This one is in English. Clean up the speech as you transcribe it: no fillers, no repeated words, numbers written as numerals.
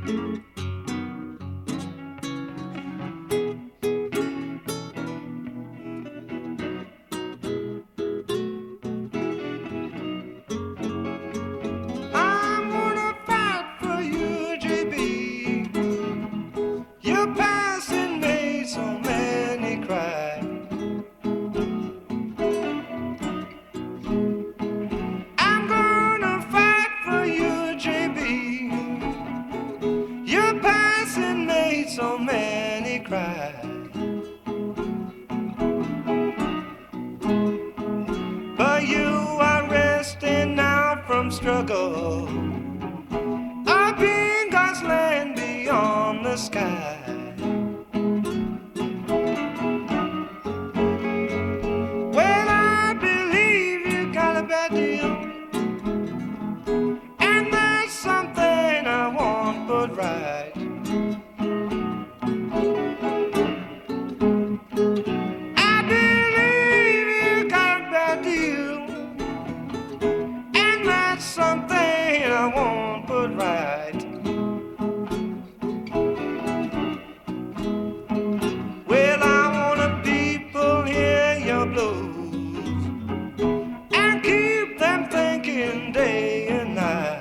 I'm gonna fight for you, JB. Your passing made so many cry. I'm gonna fight for you, JB. Your passing made so many cry. But you are resting now from struggle up in God's land beyond the sky. Well, I believe you got a bad deal, and there's something I won't put right. I believe you got a bad deal, and that's something I won't put right. Well, I wanna people hear your blues and keep them thinking day and night.